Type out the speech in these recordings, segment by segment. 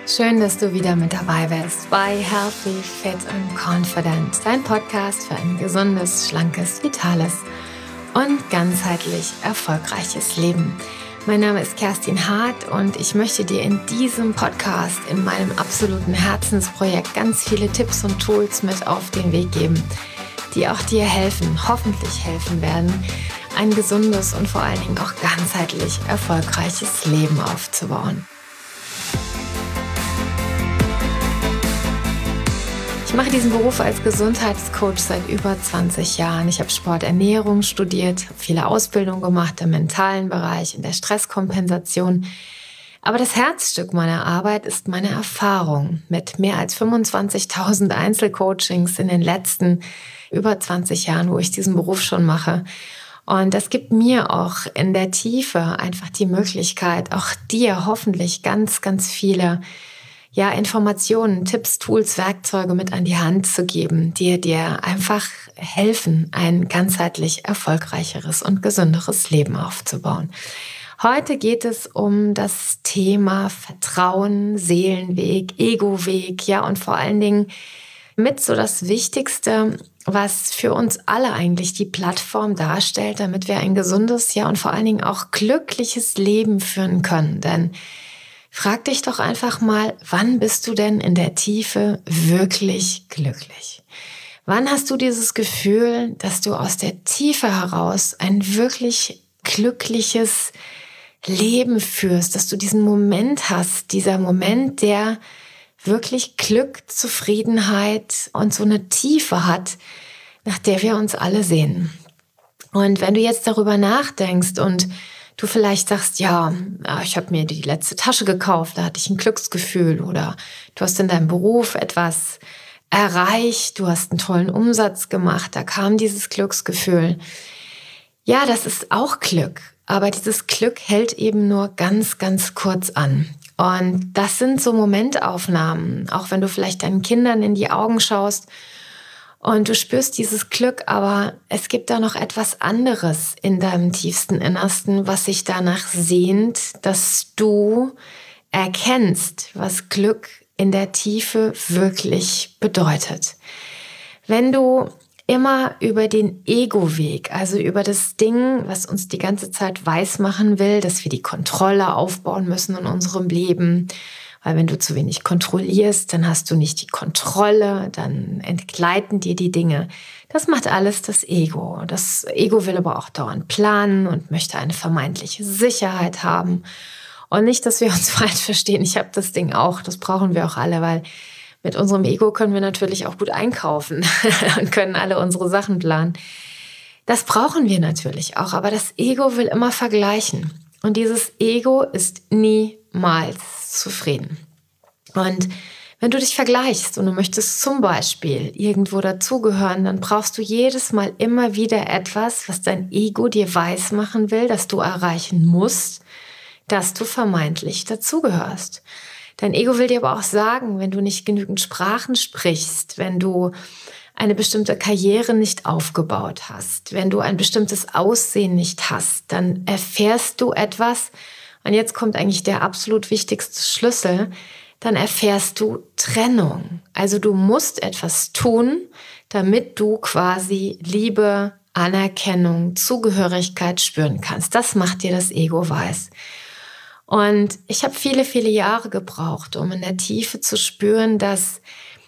Schön, dass du wieder mit dabei bist bei Healthy, Fit and Confident, dein Podcast für ein gesundes, schlankes, vitales und ganzheitlich erfolgreiches Leben. Mein Name ist Kerstin Hart und ich möchte dir in diesem Podcast, in meinem absoluten Herzensprojekt, ganz viele Tipps und Tools mit auf den Weg geben, die auch dir helfen, hoffentlich helfen werden, ein gesundes und vor allen Dingen auch ganzheitlich erfolgreiches Leben aufzubauen. Ich mache diesen Beruf als Gesundheitscoach seit über 20 Jahren. Ich habe Sporternährung studiert, habe viele Ausbildungen gemacht im mentalen Bereich, in der Stresskompensation. Aber das Herzstück meiner Arbeit ist meine Erfahrung mit mehr als 25.000 Einzelcoachings in den letzten über 20 Jahren, wo ich diesen Beruf schon mache. Und das gibt mir auch in der Tiefe einfach die Möglichkeit, auch dir hoffentlich ganz, ganz viele Informationen, Tipps, Tools, Werkzeuge mit an die Hand zu geben, die dir einfach helfen, ein ganzheitlich erfolgreicheres und gesünderes Leben aufzubauen. Heute geht es um das Thema Vertrauen, Seelenweg, Egoweg, und vor allen Dingen mit so das Wichtigste, was für uns alle eigentlich die Plattform darstellt, damit wir ein gesundes, und vor allen Dingen auch glückliches Leben führen können. Denn frag dich doch einfach mal, wann bist du denn in der Tiefe wirklich glücklich? Wann hast du dieses Gefühl, dass du aus der Tiefe heraus ein wirklich glückliches Leben führst, dass du diesen Moment hast, dieser Moment, der wirklich Glück, Zufriedenheit und so eine Tiefe hat, nach der wir uns alle sehnen. Und wenn du jetzt darüber nachdenkst und du vielleicht sagst, ich habe mir die letzte Tasche gekauft, da hatte ich ein Glücksgefühl, oder du hast in deinem Beruf etwas erreicht, du hast einen tollen Umsatz gemacht, da kam dieses Glücksgefühl. Ja, das ist auch Glück, aber dieses Glück hält eben nur ganz, ganz kurz an. Und das sind so Momentaufnahmen, auch wenn du vielleicht deinen Kindern in die Augen schaust und du spürst dieses Glück, aber es gibt da noch etwas anderes in deinem tiefsten Innersten, was sich danach sehnt, dass du erkennst, was Glück in der Tiefe wirklich bedeutet. Wenn du immer über den Ego-Weg, also über das Ding, was uns die ganze Zeit weismachen will, dass wir die Kontrolle aufbauen müssen in unserem Leben, weil wenn du zu wenig kontrollierst, dann hast du nicht die Kontrolle, dann entgleiten dir die Dinge. Das macht alles das Ego. Das Ego will aber auch dauernd planen und möchte eine vermeintliche Sicherheit haben. Und nicht, dass wir uns falsch verstehen. Ich habe das Ding auch, das brauchen wir auch alle, weil mit unserem Ego können wir natürlich auch gut einkaufen und können alle unsere Sachen planen. Das brauchen wir natürlich auch, aber das Ego will immer vergleichen. Und dieses Ego ist niemals zufrieden. Und wenn du dich vergleichst und du möchtest zum Beispiel irgendwo dazugehören, dann brauchst du jedes Mal immer wieder etwas, was dein Ego dir weismachen will, dass du erreichen musst, dass du vermeintlich dazugehörst. Dein Ego will dir aber auch sagen, wenn du nicht genügend Sprachen sprichst, wenn du eine bestimmte Karriere nicht aufgebaut hast, wenn du ein bestimmtes Aussehen nicht hast, dann erfährst du etwas. Und jetzt kommt eigentlich der absolut wichtigste Schlüssel. Dann erfährst du Trennung. Also du musst etwas tun, damit du quasi Liebe, Anerkennung, Zugehörigkeit spüren kannst. Das macht dir das Ego weiß. Und ich habe viele, viele Jahre gebraucht, um in der Tiefe zu spüren, dass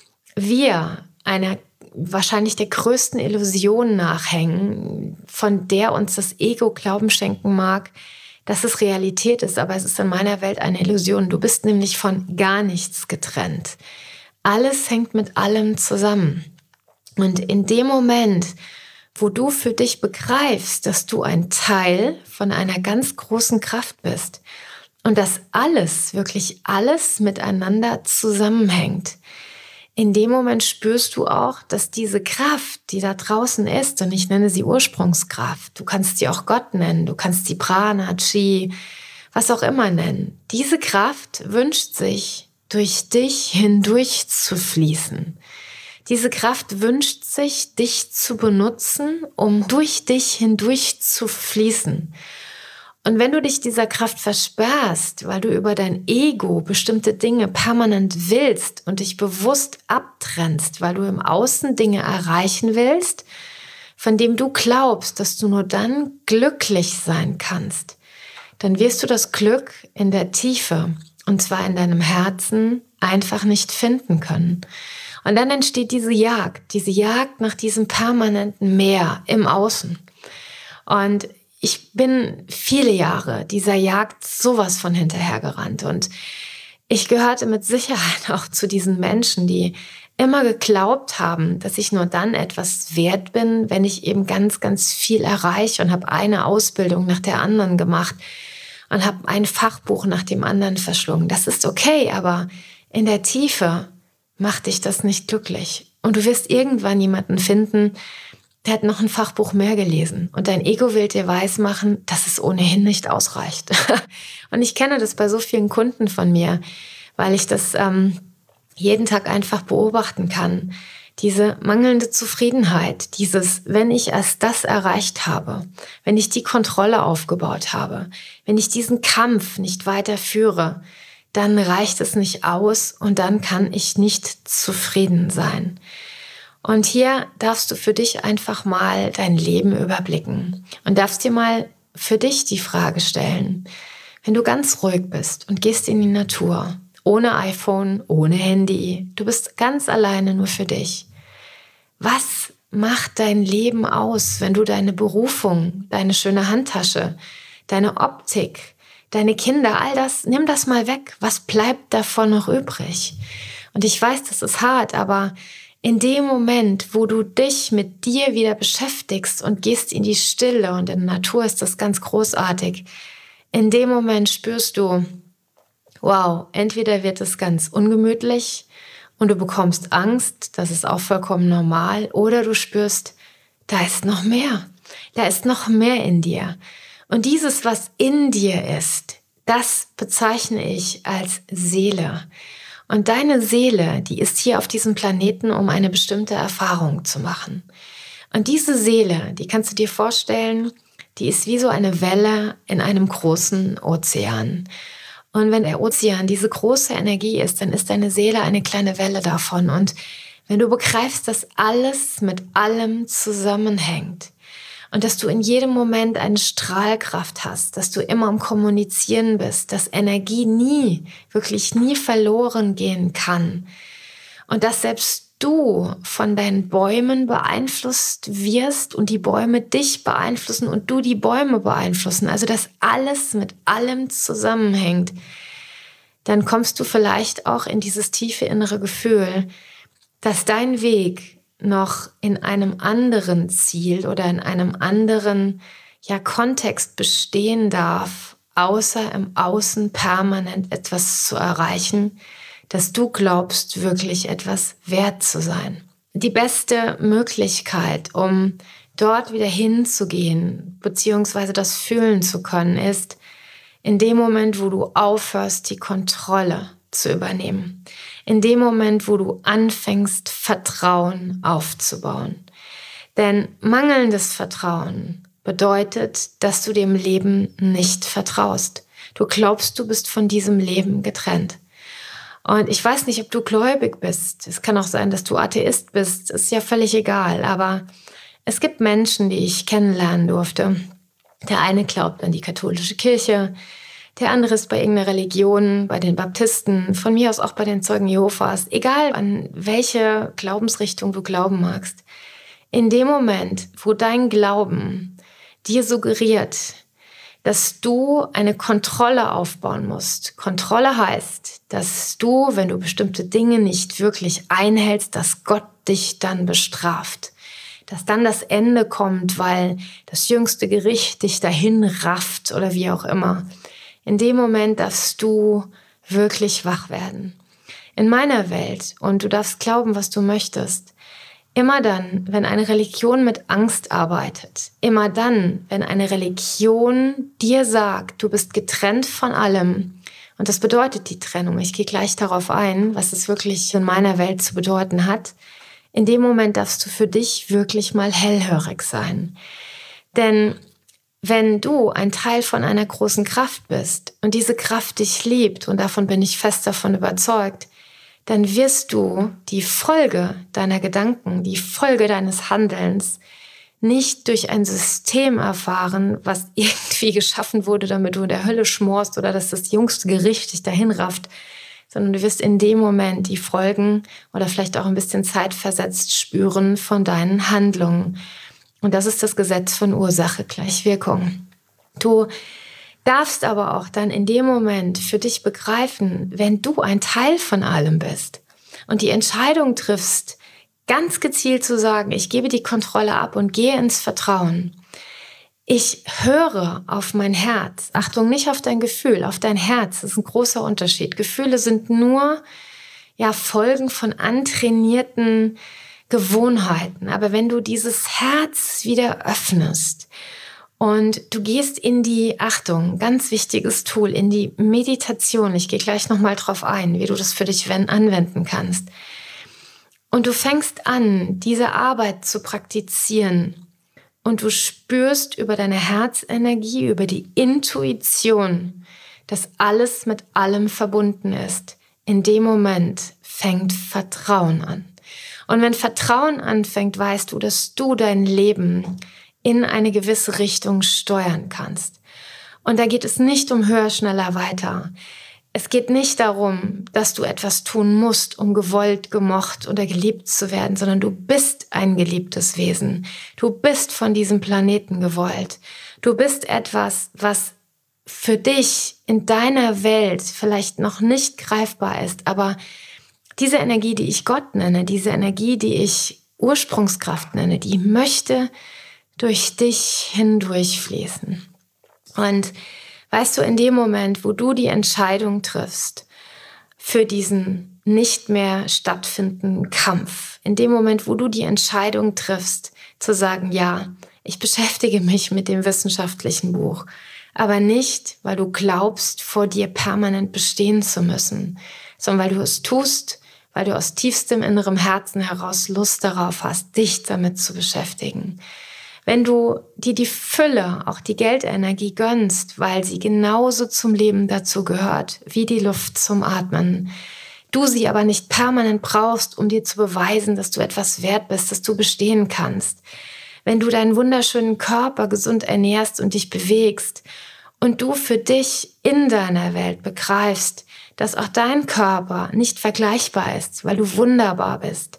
wir einer wahrscheinlich der größten Illusion nachhängen, von der uns das Ego Glauben schenken mag, dass es Realität ist, aber es ist in meiner Welt eine Illusion. Du bist nämlich von gar nichts getrennt. Alles hängt mit allem zusammen. Und in dem Moment, wo du für dich begreifst, dass du ein Teil von einer ganz großen Kraft bist und dass alles, wirklich alles miteinander zusammenhängt, in dem Moment spürst du auch, dass diese Kraft, die da draußen ist, und ich nenne sie Ursprungskraft, du kannst sie auch Gott nennen, du kannst sie Prana, Chi, was auch immer nennen, diese Kraft wünscht sich, durch dich hindurch zu fließen. Diese Kraft wünscht sich, dich zu benutzen, um durch dich hindurch zu fließen. Und wenn du dich dieser Kraft versperrst, weil du über dein Ego bestimmte Dinge permanent willst und dich bewusst abtrennst, weil du im Außen Dinge erreichen willst, von dem du glaubst, dass du nur dann glücklich sein kannst, dann wirst du das Glück in der Tiefe, und zwar in deinem Herzen, einfach nicht finden können. Und dann entsteht diese Jagd nach diesem permanenten Mehr im Außen. Und ich bin viele Jahre dieser Jagd sowas von hinterhergerannt. Und ich gehörte mit Sicherheit auch zu diesen Menschen, die immer geglaubt haben, dass ich nur dann etwas wert bin, wenn ich eben ganz, ganz viel erreiche, und habe eine Ausbildung nach der anderen gemacht und habe ein Fachbuch nach dem anderen verschlungen. Das ist okay, aber in der Tiefe macht dich das nicht glücklich. Und du wirst irgendwann jemanden finden, der hat noch ein Fachbuch mehr gelesen. Und dein Ego will dir weismachen, dass es ohnehin nicht ausreicht. Und ich kenne das bei so vielen Kunden von mir, weil ich das jeden Tag einfach beobachten kann. Diese mangelnde Zufriedenheit, dieses, wenn ich erst das erreicht habe, wenn ich die Kontrolle aufgebaut habe, wenn ich diesen Kampf nicht weiter führe, dann reicht es nicht aus und dann kann ich nicht zufrieden sein. Und hier darfst du für dich einfach mal dein Leben überblicken und darfst dir mal für dich die Frage stellen, wenn du ganz ruhig bist und gehst in die Natur, ohne iPhone, ohne Handy, du bist ganz alleine nur für dich. Was macht dein Leben aus, wenn du deine Berufung, deine schöne Handtasche, deine Optik, deine Kinder, all das, nimm das mal weg. Was bleibt davon noch übrig? Und ich weiß, das ist hart, aber in dem Moment, wo du dich mit dir wieder beschäftigst und gehst in die Stille, und in der Natur ist das ganz großartig, in dem Moment spürst du, wow, entweder wird es ganz ungemütlich und du bekommst Angst, das ist auch vollkommen normal, oder du spürst, da ist noch mehr in dir. Und dieses, was in dir ist, das bezeichne ich als Seele. Und deine Seele, die ist hier auf diesem Planeten, um eine bestimmte Erfahrung zu machen. Und diese Seele, die kannst du dir vorstellen, die ist wie so eine Welle in einem großen Ozean. Und wenn der Ozean diese große Energie ist, dann ist deine Seele eine kleine Welle davon. Und wenn du begreifst, dass alles mit allem zusammenhängt und dass du in jedem Moment eine Strahlkraft hast, dass du immer am Kommunizieren bist, dass Energie wirklich nie verloren gehen kann und dass selbst du von deinen Bäumen beeinflusst wirst und die Bäume dich beeinflussen und du die Bäume beeinflussen, also dass alles mit allem zusammenhängt, dann kommst du vielleicht auch in dieses tiefe innere Gefühl, dass dein Weg noch in einem anderen Ziel oder in einem anderen Kontext bestehen darf, außer im Außen permanent etwas zu erreichen, dass du glaubst, wirklich etwas wert zu sein. Die beste Möglichkeit, um dort wieder hinzugehen, beziehungsweise das fühlen zu können, ist in dem Moment, wo du aufhörst, die Kontrolle zu übernehmen. In dem Moment, wo du anfängst, Vertrauen aufzubauen. Denn mangelndes Vertrauen bedeutet, dass du dem Leben nicht vertraust. Du glaubst, du bist von diesem Leben getrennt. Und ich weiß nicht, ob du gläubig bist. Es kann auch sein, dass du Atheist bist. Ist ja völlig egal. Aber es gibt Menschen, die ich kennenlernen durfte. Der eine glaubt an die katholische Kirche, der andere ist bei irgendeiner Religion, bei den Baptisten, von mir aus auch bei den Zeugen Jehovas. Egal, an welche Glaubensrichtung du glauben magst. In dem Moment, wo dein Glauben dir suggeriert, dass du eine Kontrolle aufbauen musst. Kontrolle heißt, dass du, wenn du bestimmte Dinge nicht wirklich einhältst, dass Gott dich dann bestraft. Dass dann das Ende kommt, weil das jüngste Gericht dich dahin rafft oder wie auch immer. In dem Moment darfst du wirklich wach werden. In meiner Welt, und du darfst glauben, was du möchtest, immer dann, wenn eine Religion mit Angst arbeitet, immer dann, wenn eine Religion dir sagt, du bist getrennt von allem, und das bedeutet die Trennung, ich gehe gleich darauf ein, was es wirklich in meiner Welt zu bedeuten hat, in dem Moment darfst du für dich wirklich mal hellhörig sein. Denn wenn du ein Teil von einer großen Kraft bist und diese Kraft dich liebt, und davon bin ich fest davon überzeugt, dann wirst du die Folge deiner Gedanken, die Folge deines Handelns nicht durch ein System erfahren, was irgendwie geschaffen wurde, damit du in der Hölle schmorst oder dass das jüngste Gericht dich dahin rafft, sondern du wirst in dem Moment die Folgen oder vielleicht auch ein bisschen zeitversetzt spüren von deinen Handlungen. Und das ist das Gesetz von Ursache gleich Wirkung. Du darfst aber auch dann in dem Moment für dich begreifen, wenn du ein Teil von allem bist und die Entscheidung triffst, ganz gezielt zu sagen, ich gebe die Kontrolle ab und gehe ins Vertrauen. Ich höre auf mein Herz. Achtung, nicht auf dein Gefühl, auf dein Herz. Das ist ein großer Unterschied. Gefühle sind nur Folgen von antrainierten Gewohnheiten. Aber wenn du dieses Herz wieder öffnest und du gehst in die, Achtung, ganz wichtiges Tool, in die Meditation. Ich gehe gleich nochmal drauf ein, wie du das für dich anwenden kannst. Und du fängst an, diese Arbeit zu praktizieren. Und du spürst über deine Herzenergie, über die Intuition, dass alles mit allem verbunden ist. In dem Moment fängt Vertrauen an. Und wenn Vertrauen anfängt, weißt du, dass du dein Leben in eine gewisse Richtung steuern kannst. Und da geht es nicht um höher, schneller, weiter. Es geht nicht darum, dass du etwas tun musst, um gewollt, gemocht oder geliebt zu werden, sondern du bist ein geliebtes Wesen. Du bist von diesem Planeten gewollt. Du bist etwas, was für dich in deiner Welt vielleicht noch nicht greifbar ist, aber diese Energie, die ich Gott nenne, diese Energie, die ich Ursprungskraft nenne, die möchte durch dich hindurchfließen. Und weißt du, in dem Moment, wo du die Entscheidung triffst für diesen nicht mehr stattfindenden Kampf, in dem Moment, wo du die Entscheidung triffst, zu sagen, ja, ich beschäftige mich mit dem wissenschaftlichen Buch, aber nicht, weil du glaubst, vor dir permanent bestehen zu müssen, sondern weil du es tust, weil du aus tiefstem innerem Herzen heraus Lust darauf hast, dich damit zu beschäftigen. Wenn du dir die Fülle, auch die Geldenergie gönnst, weil sie genauso zum Leben dazu gehört, wie die Luft zum Atmen, du sie aber nicht permanent brauchst, um dir zu beweisen, dass du etwas wert bist, dass du bestehen kannst. Wenn du deinen wunderschönen Körper gesund ernährst und dich bewegst und du für dich in deiner Welt begreifst, dass auch dein Körper nicht vergleichbar ist, weil du wunderbar bist,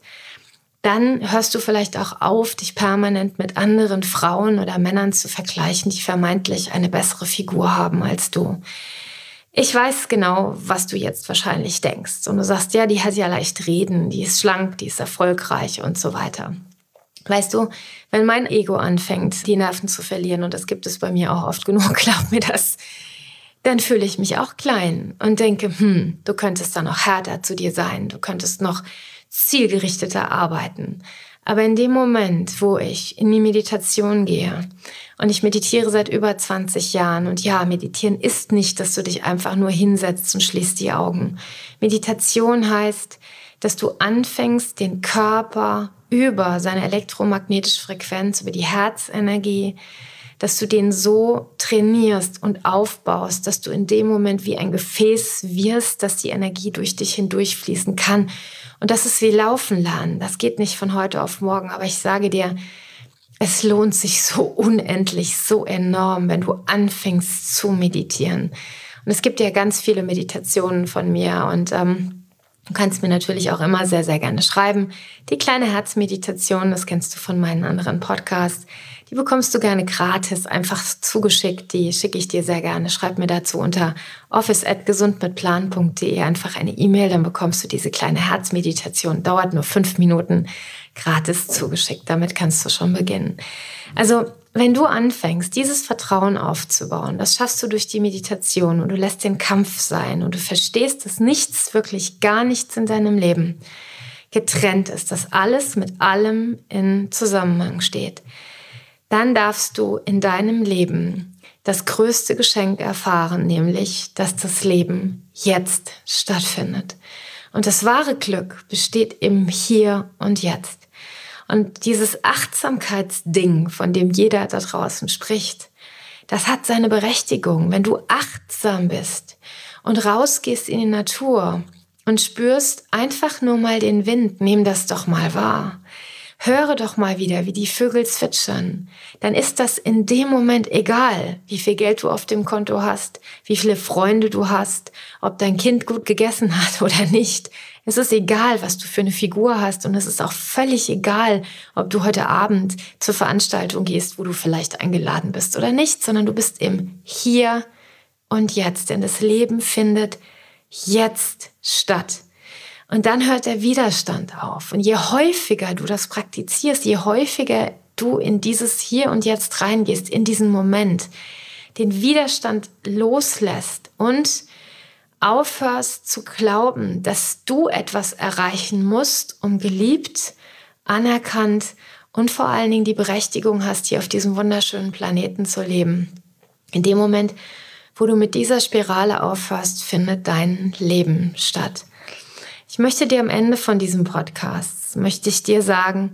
dann hörst du vielleicht auch auf, dich permanent mit anderen Frauen oder Männern zu vergleichen, die vermeintlich eine bessere Figur haben als du. Ich weiß genau, was du jetzt wahrscheinlich denkst. Und du sagst, ja, die hat ja leicht reden, die ist schlank, die ist erfolgreich und so weiter. Weißt du, wenn mein Ego anfängt, die Nerven zu verlieren, und das gibt es bei mir auch oft genug, glaub mir das, dann fühle ich mich auch klein und denke, du könntest da noch härter zu dir sein, du könntest noch zielgerichteter arbeiten. Aber in dem Moment, wo ich in die Meditation gehe, und ich meditiere seit über 20 Jahren, und ja, meditieren ist nicht, dass du dich einfach nur hinsetzt und schließt die Augen. Meditation heißt, dass du anfängst, den Körper über seine elektromagnetische Frequenz, über die Herzenergie, dass du den so trainierst und aufbaust, dass du in dem Moment wie ein Gefäß wirst, dass die Energie durch dich hindurchfließen kann. Und das ist wie Laufen lernen. Das geht nicht von heute auf morgen. Aber ich sage dir, es lohnt sich so unendlich, so enorm, wenn du anfängst zu meditieren. Und es gibt ja ganz viele Meditationen von mir und du kannst mir natürlich auch immer sehr, sehr gerne schreiben. Die kleine Herzmeditation, das kennst du von meinen anderen Podcasts, die bekommst du gerne gratis, einfach zugeschickt. Die schicke ich dir sehr gerne. Schreib mir dazu unter office@gesundmitplan.de einfach eine E-Mail, dann bekommst du diese kleine Herzmeditation. Dauert nur 5 Minuten, gratis zugeschickt. Damit kannst du schon beginnen. Also wenn du anfängst, dieses Vertrauen aufzubauen, das schaffst du durch die Meditation und du lässt den Kampf sein und du verstehst, dass nichts, wirklich gar nichts in deinem Leben getrennt ist, dass alles mit allem in Zusammenhang steht, dann darfst du in deinem Leben das größte Geschenk erfahren, nämlich, dass das Leben jetzt stattfindet. Und das wahre Glück besteht im Hier und Jetzt. Und dieses Achtsamkeitsding, von dem jeder da draußen spricht, Das hat seine Berechtigung. Wenn du achtsam bist und rausgehst in die Natur und spürst einfach nur mal den Wind, nimm das doch mal wahr. Höre doch mal wieder, wie die Vögel zwitschern. Dann ist das in dem Moment egal, wie viel Geld du auf dem Konto hast, wie viele Freunde du hast, ob dein Kind gut gegessen hat oder nicht. Es ist egal, was du für eine Figur hast, und es ist auch völlig egal, ob du heute Abend zur Veranstaltung gehst, wo du vielleicht eingeladen bist oder nicht, sondern du bist im Hier und Jetzt, denn das Leben findet jetzt statt. Und dann hört der Widerstand auf. Und je häufiger du das praktizierst, je häufiger du in dieses Hier und Jetzt reingehst, in diesen Moment, den Widerstand loslässt und aufhörst zu glauben, dass du etwas erreichen musst, um geliebt, anerkannt und vor allen Dingen die Berechtigung hast, hier auf diesem wunderschönen Planeten zu leben. In dem Moment, wo du mit dieser Spirale aufhörst, findet dein Leben statt. Ich möchte dir am Ende von diesem Podcast, möchte ich dir sagen,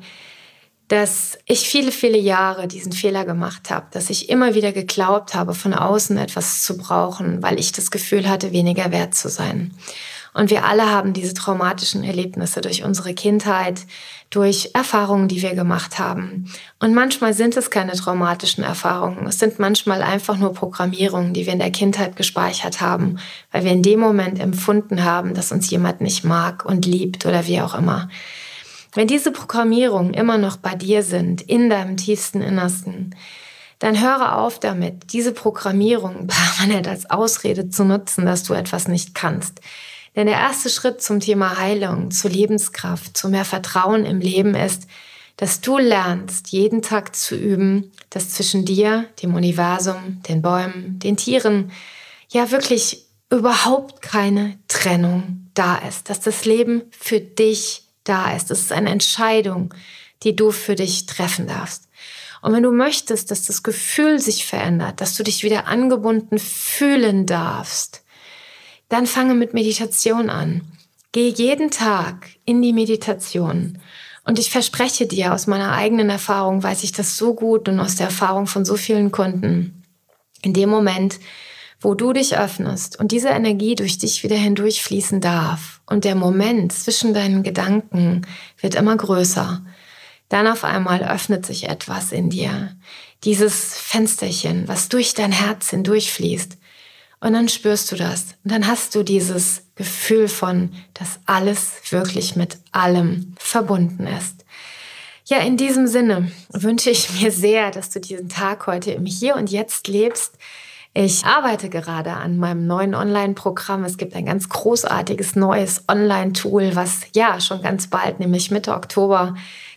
dass ich viele, viele Jahre diesen Fehler gemacht habe, dass ich immer wieder geglaubt habe, von außen etwas zu brauchen, weil ich das Gefühl hatte, weniger wert zu sein. Und wir alle haben diese traumatischen Erlebnisse durch unsere Kindheit, durch Erfahrungen, die wir gemacht haben. Und manchmal sind es keine traumatischen Erfahrungen. Es sind manchmal einfach nur Programmierungen, die wir in der Kindheit gespeichert haben, weil wir in dem Moment empfunden haben, dass uns jemand nicht mag und liebt oder wie auch immer. Wenn diese Programmierungen immer noch bei dir sind, in deinem tiefsten Innersten, dann höre auf damit, diese Programmierung permanent als Ausrede zu nutzen, dass du etwas nicht kannst. Denn der erste Schritt zum Thema Heilung, zur Lebenskraft, zu mehr Vertrauen im Leben ist, dass du lernst, jeden Tag zu üben, dass zwischen dir, dem Universum, den Bäumen, den Tieren, ja wirklich überhaupt keine Trennung da ist. Dass das Leben für dich da ist. Das ist eine Entscheidung, die du für dich treffen darfst. Und wenn du möchtest, dass das Gefühl sich verändert, dass du dich wieder angebunden fühlen darfst, dann fange mit Meditation an. Geh jeden Tag in die Meditation. Und ich verspreche dir, aus meiner eigenen Erfahrung weiß ich das so gut und aus der Erfahrung von so vielen Kunden, in dem Moment, wo du dich öffnest und diese Energie durch dich wieder hindurchfließen darf und der Moment zwischen deinen Gedanken wird immer größer, dann auf einmal öffnet sich etwas in dir. Dieses Fensterchen, was durch dein Herz hindurchfließt. Und dann spürst du das. Und dann hast du dieses Gefühl von, dass alles wirklich mit allem verbunden ist. Ja, in diesem Sinne wünsche ich mir sehr, dass du diesen Tag heute im Hier und Jetzt lebst. Ich arbeite gerade an meinem neuen Online-Programm. Es gibt ein ganz großartiges neues Online-Tool, was ja schon ganz bald, nämlich Mitte Oktober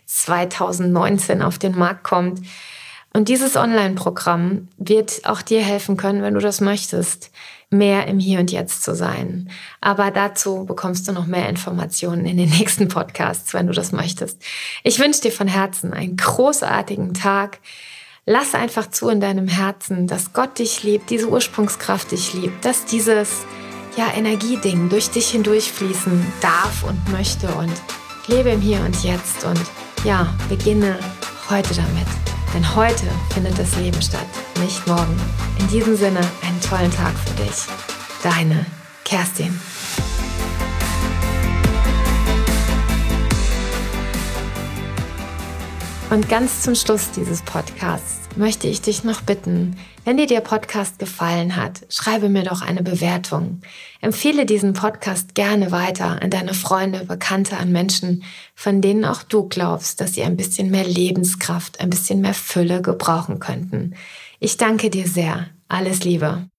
2019 auf den Markt kommt. Und dieses Online-Programm wird auch dir helfen können, wenn du das möchtest, mehr im Hier und Jetzt zu sein. Aber dazu bekommst du noch mehr Informationen in den nächsten Podcasts, wenn du das möchtest. Ich wünsche dir von Herzen einen großartigen Tag. Lass einfach zu in deinem Herzen, dass Gott dich liebt, diese Ursprungskraft dich liebt, dass dieses Energieding durch dich hindurchfließen darf und möchte, und lebe im Hier und Jetzt und beginne heute damit. Denn heute findet das Leben statt, nicht morgen. In diesem Sinne, einen tollen Tag für dich. Deine Kerstin. Und ganz zum Schluss dieses Podcasts möchte ich dich noch bitten, wenn dir der Podcast gefallen hat, schreibe mir doch eine Bewertung. Empfehle diesen Podcast gerne weiter an deine Freunde, Bekannte, an Menschen, von denen auch du glaubst, dass sie ein bisschen mehr Lebenskraft, ein bisschen mehr Fülle gebrauchen könnten. Ich danke dir sehr. Alles Liebe.